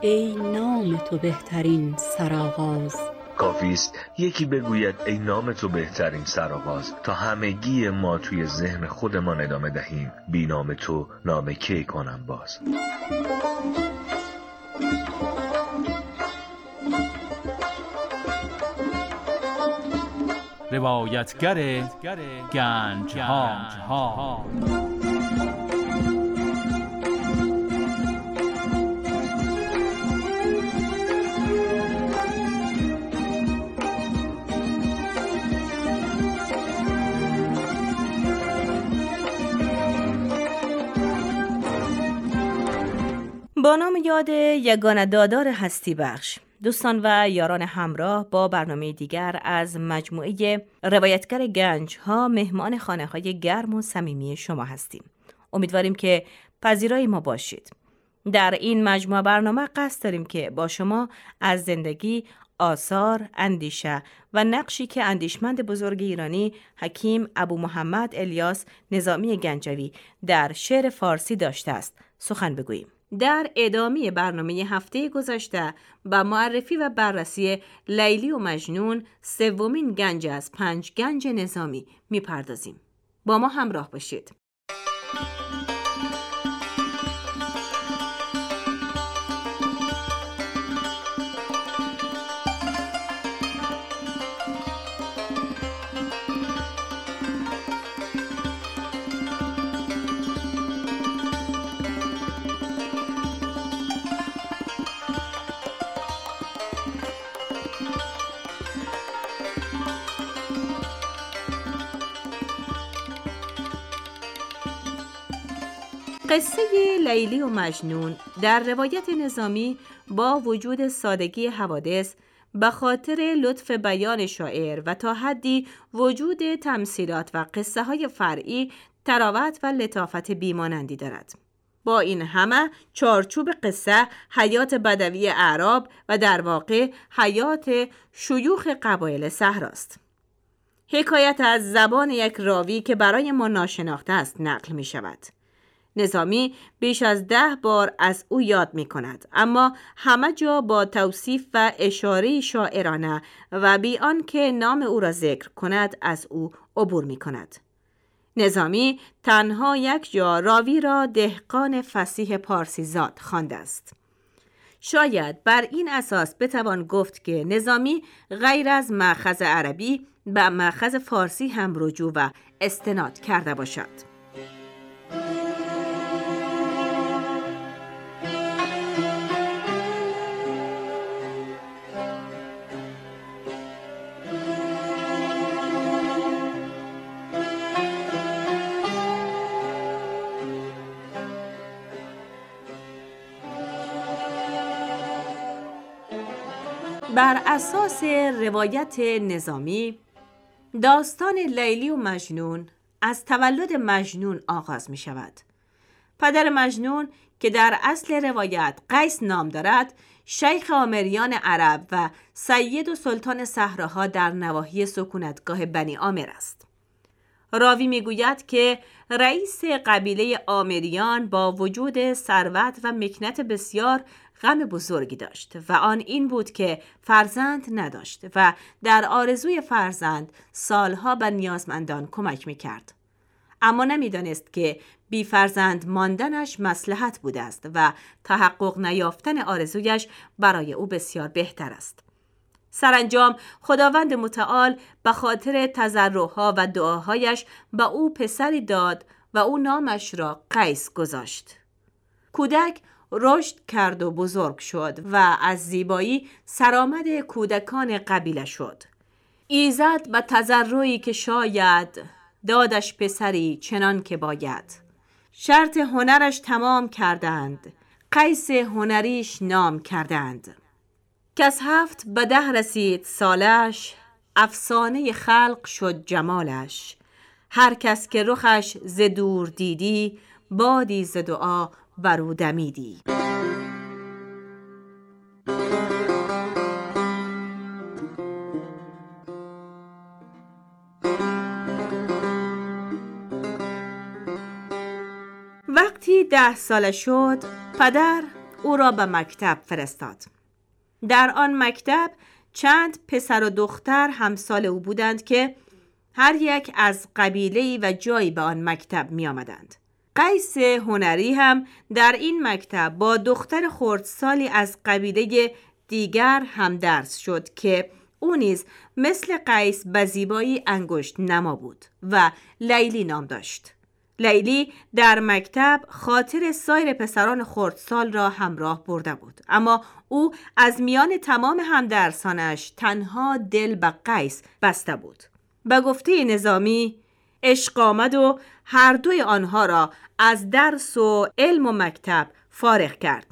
ای نام تو بهترین سرآغاز. کافیست یکی بگوید ای نام تو بهترین سرآغاز، تا همگی ما توی ذهن خودمان ادامه دهیم بی نام تو نام کی کنم باز. روایتگر گنج‌ها. با نام یاد یگانه دادار هستی بخش، دوستان و یاران همراه با برنامه دیگر از مجموعه روایتگر گنج‌ها مهمان خانه‌های گرم و صمیمی شما هستیم. امیدواریم که پذیرای ما باشید. در این مجموعه برنامه قصد داریم که با شما از زندگی، آثار، اندیشه و نقشی که اندیشمند بزرگ ایرانی حکیم ابو محمد الیاس نظامی گنجوی در شعر فارسی داشته است سخن بگوییم. در ادامه برنامه هفته گذشته با معرفی و بررسی لیلی و مجنون، سومین گنج از 5 گنج نظامی میپردازیم. با ما همراه باشید. قصه لیلی و مجنون در روایت نظامی با وجود سادگی حوادث، به خاطر لطف بیان شاعر و تا حدی وجود تمثیلات و قصه های فرعی، تراوت و لطافت بیمانندی دارد. با این همه چارچوب قصه حیات بدوی اعراب و در واقع حیات شیوخ قبایل صحراست. حکایت از زبان یک راوی که برای ما ناشناخته است نقل می شود. نظامی بیش از 10 بار از او یاد می کند، اما همه جا با توصیف و اشاره شاعرانه و بی آنکه نام او را ذکر کند از او عبور می کند. نظامی تنها یک جا راوی را دهقان فصیح پارسی زاد خوانده است. شاید بر این اساس بتوان گفت که نظامی غیر از مأخذ عربی به مأخذ فارسی هم رجوع و استناد کرده باشد. بر اساس روایت نظامی، داستان لیلی و مجنون از تولد مجنون آغاز می شود. پدر مجنون که در اصل روایت قیس نام دارد، شیخ آمریان عرب و سید و سلطان صحراها در نواحی سکونتگاه بنی عامر است. راوی می گوید که رئیس قبیله آمریان با وجود ثروت و مکنت بسیار غم بزرگی داشت و آن این بود که فرزند نداشت و در آرزوی فرزند سالها به نیازمندان کمک میکرد. اما نمیدانست که بی فرزند ماندنش مصلحت بوده است و تحقق نیافتن آرزویش برای او بسیار بهتر است. سرانجام خداوند متعال به خاطر تضرعها و دعاهایش به او پسری داد و او نامش را قیس گذاشت. کودک رشد کرد و بزرگ شد و از زیبایی سرآمد کودکان قبیله شد. ایزد به تضرعی که شاید دادش پسری چنان که باید. شرط هنرش تمام کردند، قیس هنریش نام کردند. کس 7 به 10 رسید سالش، افسانه خلق شد جمالش. هر کس که رخش ز دور دیدی، بادی ز دعا برو دمیدی. وقتی 10 ساله شد، پدر او را به مکتب فرستاد. در آن مکتب چند پسر و دختر همسال او بودند که هر یک از قبیله‌ای و جایی به آن مکتب می آمدند. قیس هنری هم در این مکتب با دختر خردسالی از قبیله دیگر هم درس شد که او نیز مثل قیس به زیبایی انگشت نما بود و لیلی نام داشت. لیلی در مکتب خاطر سایر پسران خردسال را همراه برده بود، اما او از میان تمام همدرسانش تنها دل به قیس بسته بود. به گفته نظامی عشق آمد و هر دوی آنها را از درس و علم و مکتب فارغ کرد.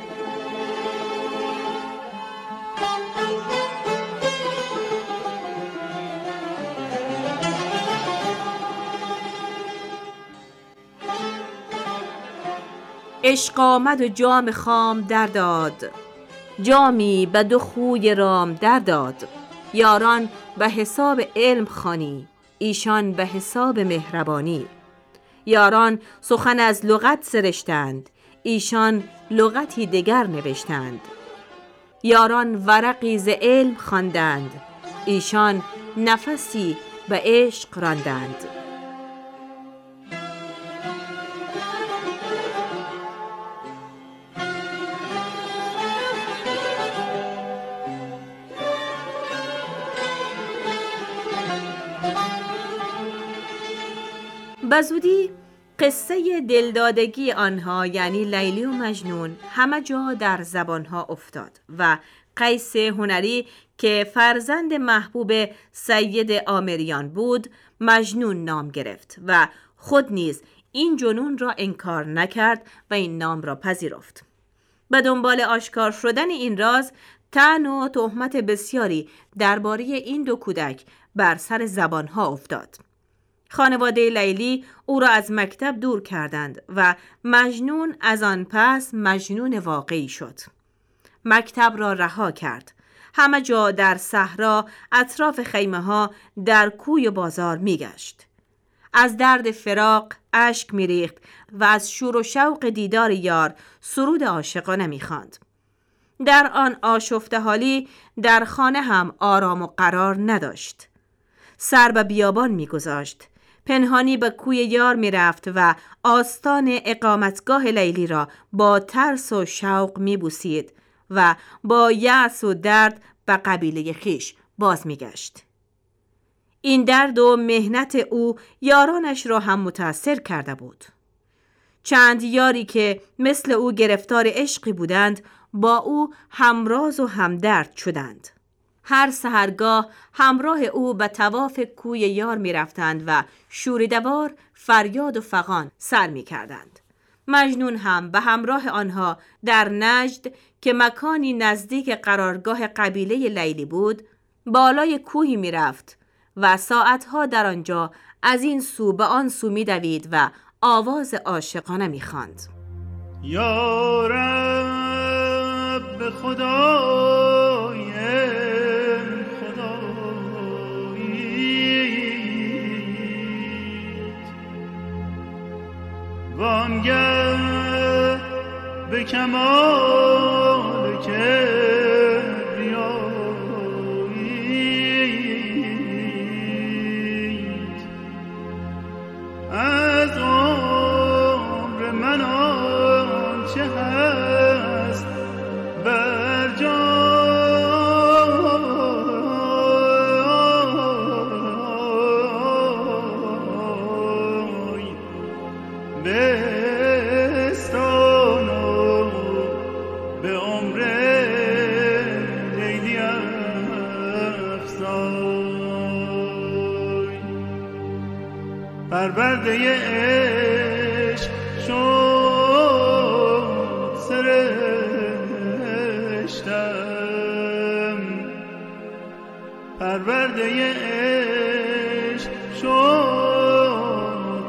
عشق آمد و جام خام در داد، جامی به دو خوی رام در داد. یاران به حساب علم خوانی، ایشان به حساب مهربانی. یاران سخن از لغت سرشتند، ایشان لغتی دگر نوشتند. یاران ورقی ز علم خواندند، ایشان نفسی به عشق راندند. بزودی قصه دلدادگی آنها یعنی لیلی و مجنون همه جا در زبانها افتاد و قیس هنری که فرزند محبوب سید آمریان بود مجنون نام گرفت و خود نیز این جنون را انکار نکرد و این نام را پذیرفت. به دنبال آشکار شدن این راز طعن و تهمت بسیاری درباره این دو کودک بر سر زبانها افتاد. خانواده لیلی او را از مکتب دور کردند و مجنون از آن پس مجنون واقعی شد. مکتب را رها کرد. همه جا در صحرا، اطراف خیمه ها، در کوی و بازار می گشت. از درد فراق اشک می ریخت و از شور و شوق دیدار یار سرود عاشقانه می خواند. در آن آشفته حالی در خانه هم آرام و قرار نداشت. سر به بیابان می گذاشت. پنهانی به کوی یار می رفت و آستان اقامتگاه لیلی را با ترس و شوق می بوسید و با یأس و درد به قبیله خیش باز می گشت. این درد و مهنت او یارانش را هم متاثر کرده بود. چند یاری که مثل او گرفتار عشقی بودند با او همراز و همدرد شدند. هر سحرگاه همراه او به طواف کوی یار می رفتند و شوریدوار فریاد و فغان سر می کردند. مجنون هم به همراه آنها در نجد که مکانی نزدیک قرارگاه قبیله لیلی بود بالای کوهی می رفت و ساعتها در آنجا از این سو به آن سو می دوید و آواز عاشقانه می خواند. یا رب خدای وانگه به کمال کبریاییت از عمر من آنچه هست بر جای بستان و به عمر لیلی افزای پرورده عشق شد سرشتم پرورده عشق شد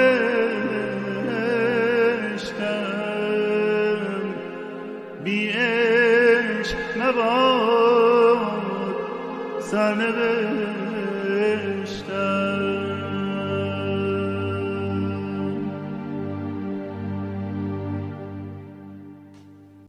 سرشتم بی عشق نباد سرنوشتم.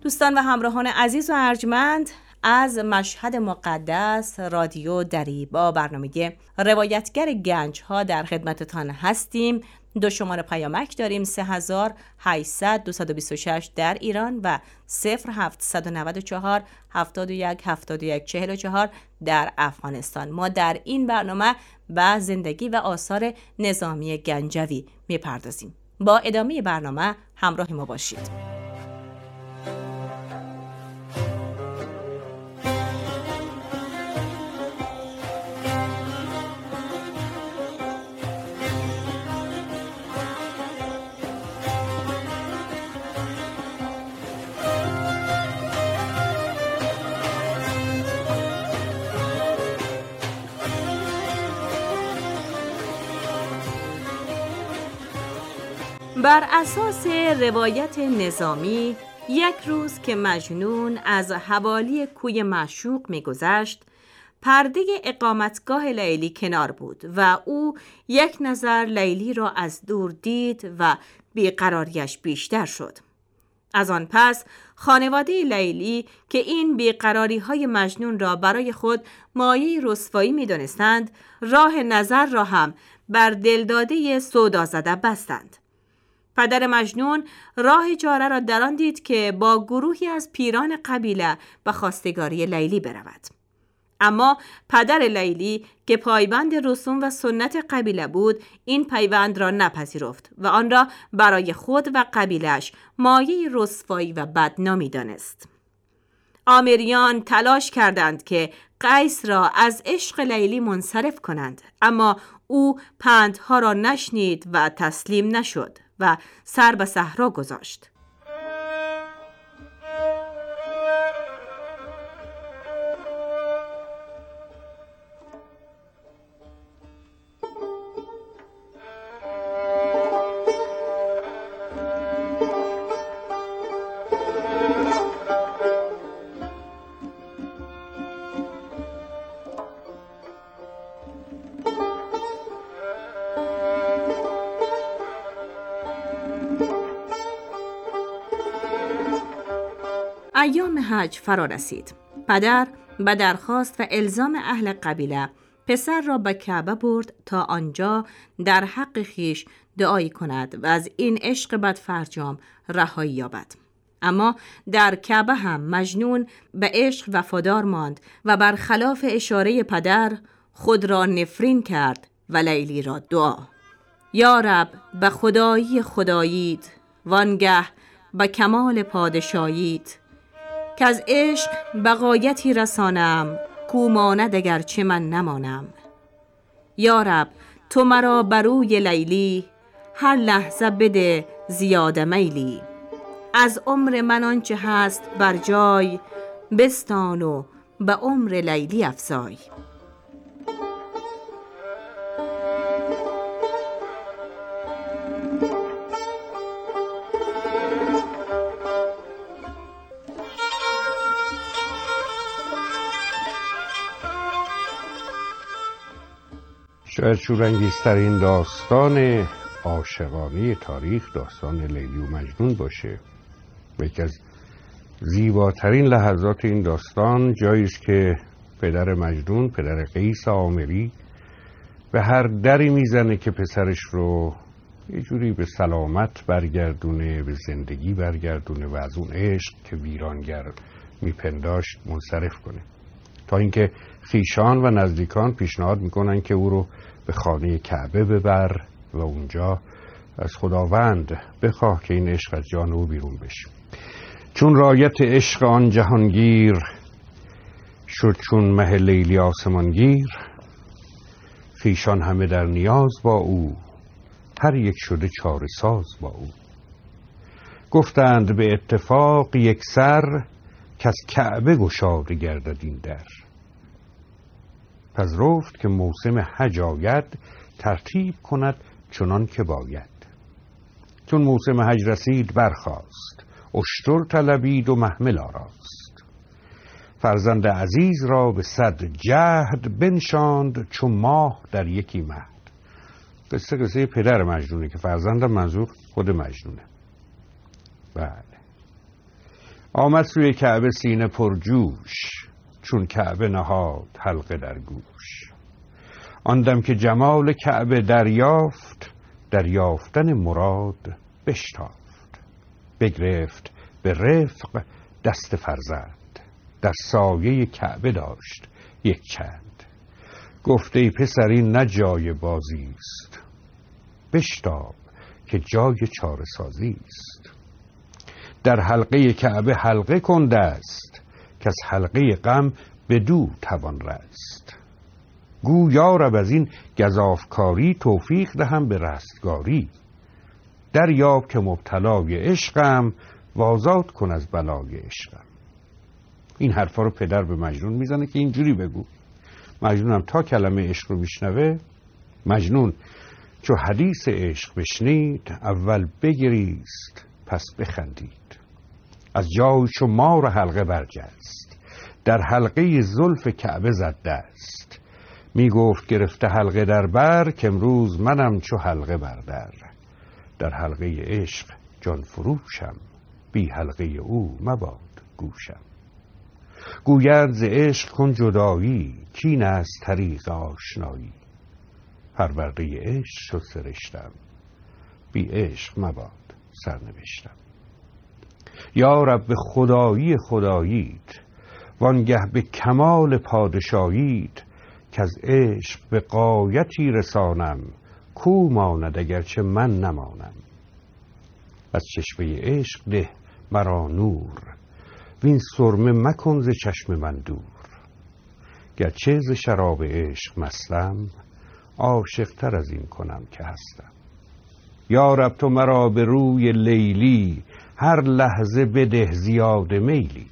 دوستان و همراهان عزیز و ارجمند، از مشهد مقدس رادیو دری با برنامه روایتگر گنج ها در خدمتتان هستیم. 2 شماره پیامک داریم: 3800 226 در ایران و 0794 71 71 44 در افغانستان. ما در این برنامه به زندگی و آثار نظامی گنجوی میپردازیم. با ادامه برنامه همراه ما باشید. بر اساس روایت نظامی، یک روز که مجنون از حوالی کوی معشوق می‌گذشت، پرده اقامتگاه لیلی کنار بود و او یک نظر لیلی را از دور دید و بیقراریش بیشتر شد. از آن پس خانواده لیلی که این بیقراری‌های مجنون را برای خود مایه رسوایی می‌دانستند، راه نظر را هم بر دلداده سودازده بستند. پدر مجنون راه چاره را در آن دید که با گروهی از پیران قبیله به خواستگاری لیلی برود. اما پدر لیلی که پایبند رسوم و سنت قبیله بود، این پیوند را نپذیرفت و آن را برای خود و قبیله‌اش مایه رسوایی و بدنامی دانست. آمریان تلاش کردند که قیس را از عشق لیلی منصرف کنند، اما او پندها را نشنید و تسلیم نشد و سر به صحرا گذاشت. ایام حج فرا رسید. پدر به درخواست و الزام اهل قبیله پسر را به کعبه برد تا آنجا در حق خیش دعایی کند و از این عشق بدفرجام رهایی یابد. اما در کعبه هم مجنون به عشق وفادار ماند و برخلاف اشاره پدر خود را نفرین کرد و لیلی را دعا: یا رب به خدایی خداییت، وانگه به کمال پادشاهیت، که از عشق به غایتی رسانم، کو ماند اگر چه من نمانم. یا رب تو مرا بروی لیلی، هر لحظه بده زیاده میلی. از عمر من آنچه هست بر جای، بستان و به عمر لیلی افزای. شاید شورانگیزترین داستان عاشقانه تاریخ داستان لیلی و مجنون باشه. یکی از زیباترین لحظات این داستان جایی است که پدر مجنون، پدر قیس آمری، به هر دری میزنه که پسرش رو یه جوری به سلامت برگردونه، به زندگی برگردونه و از اون عشق که ویرانگر میپنداشت منصرف کنه، تا اینکه خویشان و نزدیکان پیشنهاد میکنن که او رو به خانه کعبه ببر و اونجا از خداوند بخواه که این عشق از جان او بیرون بشه. چون رایت عشق آن جهانگیر، شد چون مه لیلی آسمانگیر. خویشان همه در نیاز با او، هر یک شده چاره ساز با او. گفتند به اتفاق یک سر، که از کعبه گشاده گردد این در. پس رفت که موسم حج آید، ترتیب کند چنان که باید. چون موسم حج رسید برخاست، اشتر طلبید و محمل آراست. فرزند عزیز را به 100 جهد، بنشاند چون ماه در یکی مهد. قصه پدر مجنونه که فرزندم منظور خود مجنونه. بله. آمد سوی کعبه سینه پرجوش، چون کعبه نهاد حلقه در گوش. آن دم که جمال کعبه دریافت، دریافتن مراد بشتافت. بگرفت به رفق دست فرزند، در سایه کعبه داشت یک چند. گفت ای پسر این نه جای بازیست، بشتاب که جای چاره سازیست. در حلقه کعبه حلقه کن دست، که از حلقه غم بدو توان رست. گو یا رب از این گزافکاری، توفیق دهم به رستگاری. دریاب که مبتلای عشقم، و آزاد کن از بلای عشقم. این حرفا رو پدر به مجنون میزنه که اینجوری بگو. مجنون هم تا کلمه عشق رو میشنوه، مجنون چو حدیث عشق بشنید، اول بگریست پس بخندید. از جای چو مار حلقه برجست، در حلقه زلف کعبه زد دست. می گفت گرفته حلقه در بر، که امروز منم چو حلقه بردر. در حلقه عشق جان فروشم، بی حلقه او مباد گوشم. گویند ز عشق کن جدایی، کین است طریق آشنایی. پرورده عشق شد سرشتم، بی عشق مباد سرنوشتم. یا رب به خدایی خداییت، وانگه به کمال پادشاهیت. که از عشق به غایتی رسانم، کو ماند اگرچه من نمانم. از چشمه عشق ده مرا نور، وین سرمه مکن ز چشم من دور. گرچه ز شراب عشق مستم، عاشق تر از این کنم که هستم. یا رب تو مرا به روی لیلی، هر لحظه بده زیاد میلی.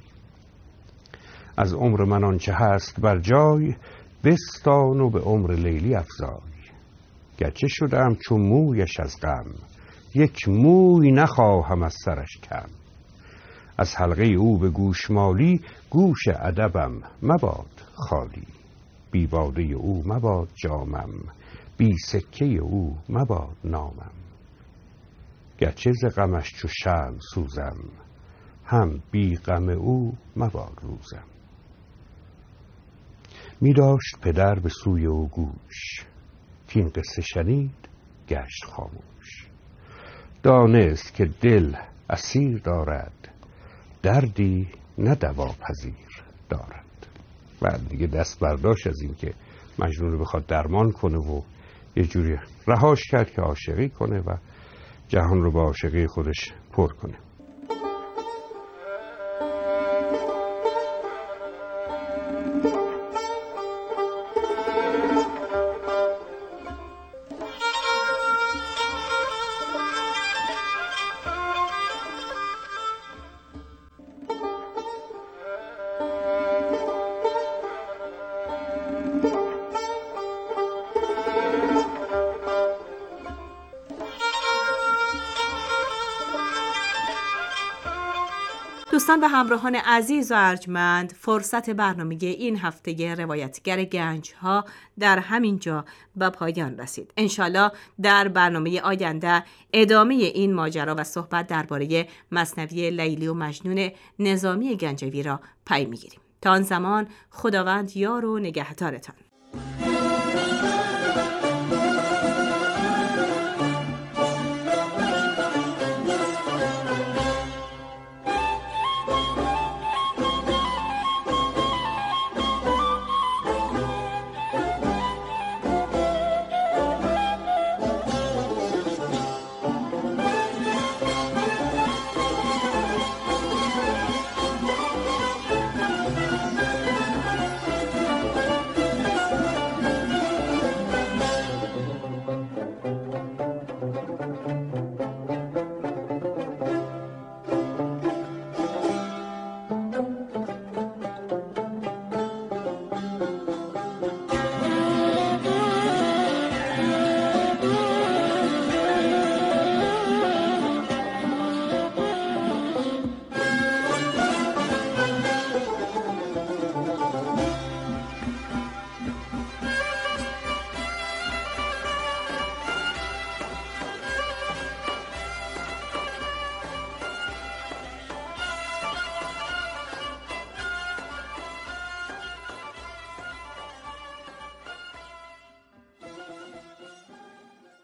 از عمر من آنچه هست بر جای، بستان و به عمر لیلی افزای. گرچه شدم چون مویش از غم، یک موی نخواهم از سرش کم. از حلقه او به گوشمالی، گوش ادبم مباد خالی. بی باده او مباد جامم، بی سکه او مباد نامم. گرچه ز غمش چو شمع سوزم، هم بی غم او مباد روزم. می داشت پدر به سوی او گوش، که این قصه شنید گشت خاموش. دانست که دل اسیر دارد، دردی نه دواپذیر دارد. و دیگه دست برداشت از این که مجنون رو بخواد درمان کنه و یه جوری رهاش کرد که عاشقی کنه و جهان رو با عاشقی خودش پر کنه. دوستان و همراهان عزیز و ارجمند، فرصت برنامه این هفته روایتگر گنج ها در همین جا به پایان رسید. انشالله در برنامه آینده ادامه این ماجرا و صحبت درباره مثنوی لیلی و مجنون نظامی گنجوی را پی میگیریم. تا آن زمان خداوند یار و نگهدارتان.